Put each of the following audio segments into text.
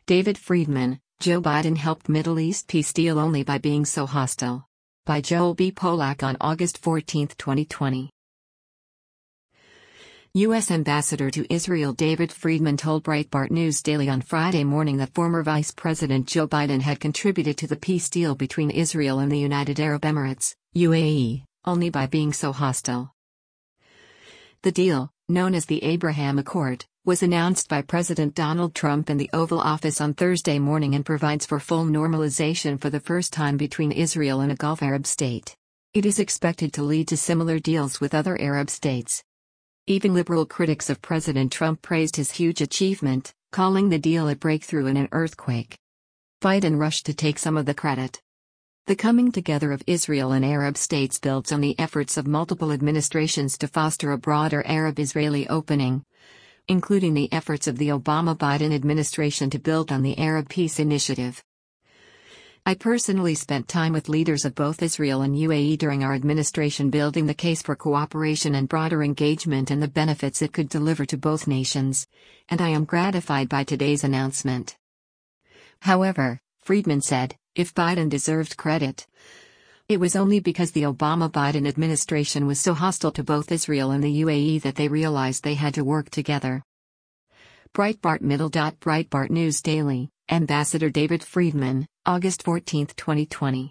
David Friedman, Joe Biden helped Middle East peace deal only by being so hostile. By Joel B. Polak on August 14, 2020. U.S. Ambassador to Israel David Friedman told Breitbart News Daily on Friday morning that former Vice President Joe Biden had contributed to the peace deal between Israel and the United Arab Emirates, UAE, only by being so hostile. The deal, known as the Abraham Accord, was announced by President Donald Trump in the Oval Office on Thursday morning and provides for full normalization for the first time between Israel and a Gulf Arab state. It is expected to lead to similar deals with other Arab states. Even liberal critics of President Trump praised his huge achievement, calling the deal a breakthrough in an earthquake. Biden rushed to take some of the credit. The coming together of Israel and Arab states builds on the efforts of multiple administrations to foster a broader Arab-Israeli opening, including the efforts of the Obama-Biden administration to build on the Arab Peace Initiative. I personally spent time with leaders of both Israel and UAE during our administration building the case for cooperation and broader engagement and the benefits it could deliver to both nations, and I am gratified by today's announcement. However, Friedman said, if Biden deserved credit, it was only because the Obama-Biden administration was so hostile to both Israel and the UAE that they realized they had to work together. Breitbart Breitbart News Daily, Ambassador David Friedman, August 14, 2020.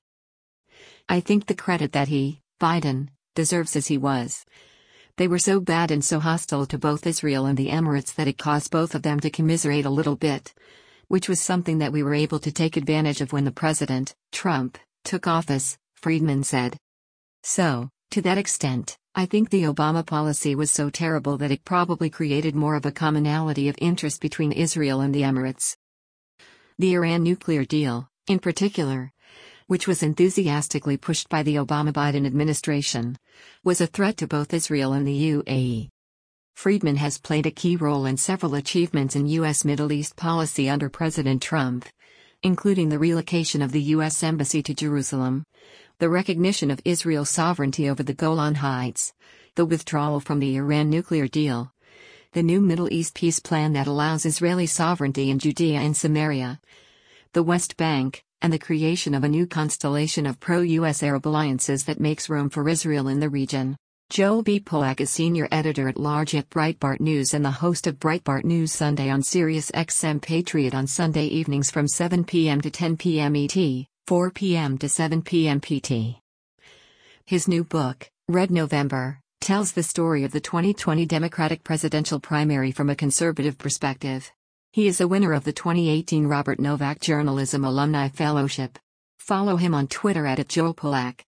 I think the credit that he, Biden, deserves as he was. They were so bad and so hostile to both Israel and the Emirates that it caused both of them to commiserate a little bit, which was something that we were able to take advantage of when the President, Trump, took office, Friedman said. So, to that extent, I think the Obama policy was so terrible that it probably created more of a commonality of interest between Israel and the Emirates. The Iran nuclear deal, in particular, which was enthusiastically pushed by the Obama-Biden administration, was a threat to both Israel and the UAE. Friedman has played a key role in several achievements in U.S. Middle East policy under President Trump, including the relocation of the U.S. Embassy to Jerusalem, the recognition of Israel's sovereignty over the Golan Heights, the withdrawal from the Iran nuclear deal, the new Middle East peace plan that allows Israeli sovereignty in Judea and Samaria, the West Bank, and the creation of a new constellation of pro-U.S. Arab alliances that makes room for Israel in the region. Joel B. Polak is senior editor-at-large at Breitbart News and the host of Breitbart News Sunday on Sirius XM Patriot on Sunday evenings from 7 p.m. to 10 p.m. ET, 4 p.m. to 7 p.m. PT. His new book, Red November, tells the story of the 2020 Democratic presidential primary from a conservative perspective. He is a winner of the 2018 Robert Novak Journalism Alumni Fellowship. Follow him on Twitter @JoelPolak.